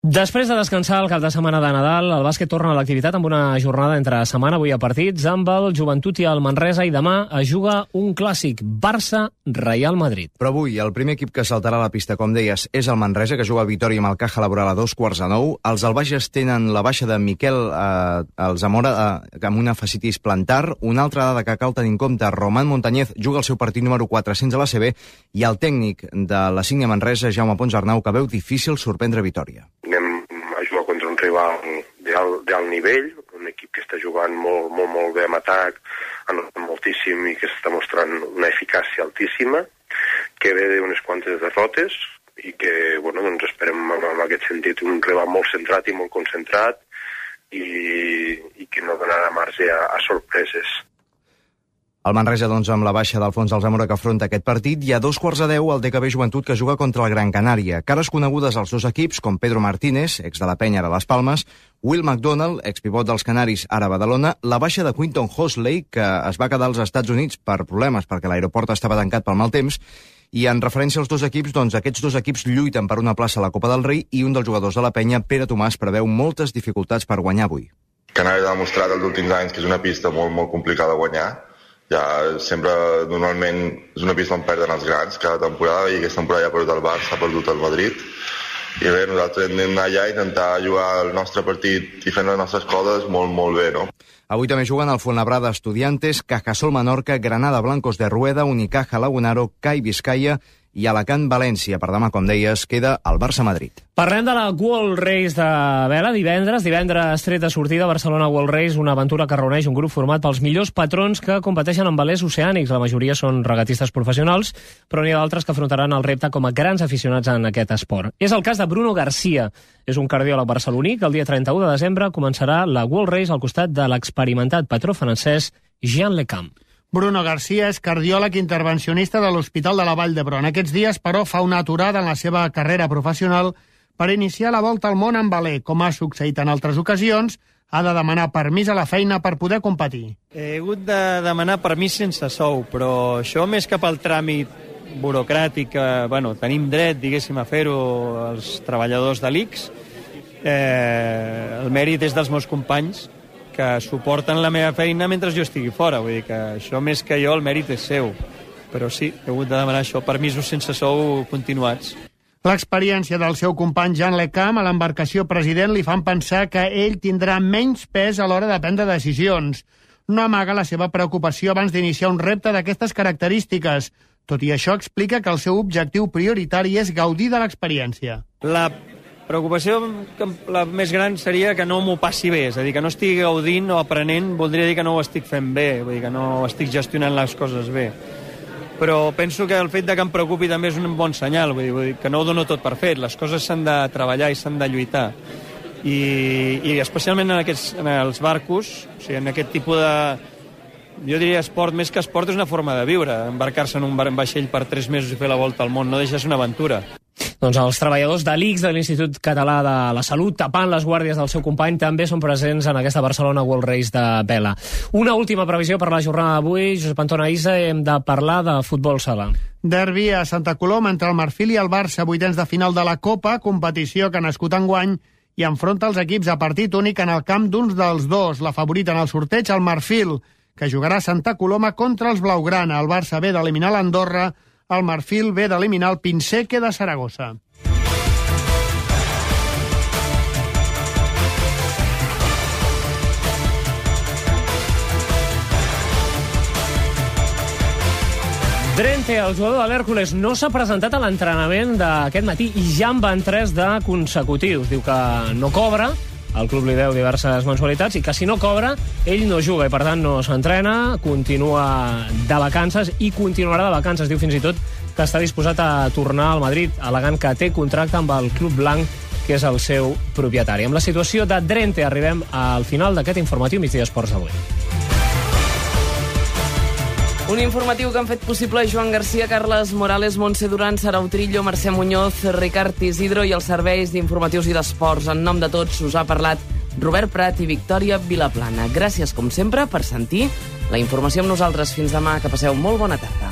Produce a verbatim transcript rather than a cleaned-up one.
Després de descansar el cap de setmana de Nadal, el bàsquet torna a l'activitat amb una jornada entre setmana, avui a partits, amb el Joventut i el Manresa, i demà es juga un clàssic, Barça-Real Madrid. Però avui el primer equip que saltarà a la pista, com deies, és el Manresa, que juga a Vitòria amb el Caja Laboral a dos quarts de nou. Els albaixes tenen la baixa de Miquel eh, Alzamora eh, amb una fascitis plantar. Una altra dada que cal tenir en compte, Román Montañez juga el seu partit número quatre-cents a l'A C B i el tècnic de la Sígnia Manresa, Jaume Pons Arnau, que veu difícil sorprendre Vitòria. Rival d'alt nivell, un equip que està jugant molt, molt, molt bé en atac, anota moltíssim i que està mostrant una eficàcia altíssima, que ve d'unes quantes derrotes i que, bueno, doncs esperem en aquest sentit un rival molt centrat i molt concentrat i, i que no donarà marge a, a sorpreses. El Manresa, doncs, amb la baixa d'Alfons Alzamora que afronta aquest partit, i a dos quarts de deu el D K B Joventut, que juga contra el Gran Canària. Cares conegudes als dos equips, com Pedro Martínez, ex de la Penya, ara a les Palmes, Will McDonald, expivot dels Canaris, ara a Badalona, la baixa de Quinton Hosley, que es va quedar als Estats Units per problemes, perquè l'aeroport estava tancat pel mal temps, i en referència als dos equips, doncs aquests dos equips lluiten per una plaça a la Copa del Rei i un dels jugadors de la Penya, Pere Tomàs, preveu moltes dificultats per guanyar avui. Canària ha demostrat els últims anys que és una pista molt, molt complicada de guanyar. Ja sempre, normalment, és una pista on perden els grans cada temporada, i aquesta temporada ja ha perdut el Barça, ha perdut el Madrid. I bé, nosaltres anem allà a intentar jugar el nostre partit i fent les nostres coses molt, molt bé, no? Avui també juguen el Fuenlabrada Estudiantes, Cajasol Menorca, Granada Blancos de Rueda, Unicaja Lagunaro, CAI Vizcaya i Alacant València. Per demà, com deies, queda el Barça-Madrid. Parlem de la World Race de vela divendres. Divendres tret de sortida Barcelona World Race, una aventura que reuneix un grup format pels millors patrons que competeixen en velers oceànics. La majoria són regatistes professionals, però n'hi ha d'altres que afrontaran el repte com a grans aficionats en aquest esport. És el cas de Bruno Garcia. És un cardiòleg barceloní que el dia trenta-u de desembre començarà la World Race al costat de l'experimentat patró francès Jean Lecam. Bruno Garcia és cardiòleg intervencionista de l'Hospital de la Vall d'Hebron. Aquests dies, però, fa una aturada en la seva carrera professional per iniciar la volta al món en veler. Com ha succeït en altres ocasions, ha de demanar permís a la feina per poder competir. He hagut de demanar permís sense sou, però això més que pel tràmit burocràtic, que, bueno, tenim dret, diguéssim, a fer-ho els treballadors de l'I C S, eh, el mèrit és dels meus companys, que suporten la meva feina mentre jo estigui fora. Vull dir que això, més que jo, el mèrit és seu. Però sí, he hagut de demanar això, permisos sense sou continuats. L'experiència del seu company Jean Lecam a l'embarcació President li fan pensar que ell tindrà menys pes a l'hora de prendre decisions. No amaga la seva preocupació abans d'iniciar un repte d'aquestes característiques. Tot i això, explica que el seu objectiu prioritari és gaudir de l'experiència. La preocupació la més gran seria que no m'ho passi bé, és a dir, que no estigui gaudint o aprenent, voldria dir que no ho estic fent bé, vull dir que no estic gestionant les coses bé. Però penso que el fet de que em preocupi també és un bon senyal, vull dir, vull dir que no ho dono tot per fet, les coses s'han de treballar i s'han de lluitar. I, i especialment en, aquests, en els barcos, o sigui, en aquest tipus de... Jo diria esport, més que esport, és una forma de viure, embarcar-se en un vaixell per tres mesos i fer la volta al món, no deixa de ser una aventura. Doncs els treballadors de l'I C S, de l'Institut Català de la Salut, tapant les guàrdies del seu company, també són presents en aquesta Barcelona World Race de vela. Una última previsió per la jornada d'avui. Josep Antona Isa, hem de parlar de futbol sala. Derbi a Santa Coloma entre el Marfil i el Barça, vuitens de final de la Copa, competició que ha nascut enguany i enfronta els equips a partit únic en el camp d'uns dels dos. La favorita en el sorteig, el Marfil, que jugarà a Santa Coloma contra els Blaugrana. El Barça ve d'eliminar l'Andorra, el Marfil ve d'eliminar el Pinseque de Saragossa. Drenthe, el jugador de l'Hèrcules, no s'ha presentat a l'entrenament d'aquest matí i ja en van tres de consecutius. Diu que no cobra, el club li deu diverses mensualitats i que si no cobra, ell no juga i per tant no s'entrena, continua de vacances i continuarà de vacances. Diu fins i tot que està disposat a tornar al Madrid, al·legant que té contracte amb el club blanc, que és el seu propietari. Amb la situació de Drenthe arribem al final d'aquest informatiu Migdia Esports d'avui. Un informatiu que han fet possible Joan Garcia, Carles Morales, Montse Duran, Sara Utrillo, Mercè Muñoz, Ricard Isidro i els serveis d'informatius i d'esports. En nom de tots us ha parlat Robert Prat i Victòria Vilaplana. Gràcies, com sempre, per sentir la informació amb nosaltres. Fins demà, que passeu molt bona tarda.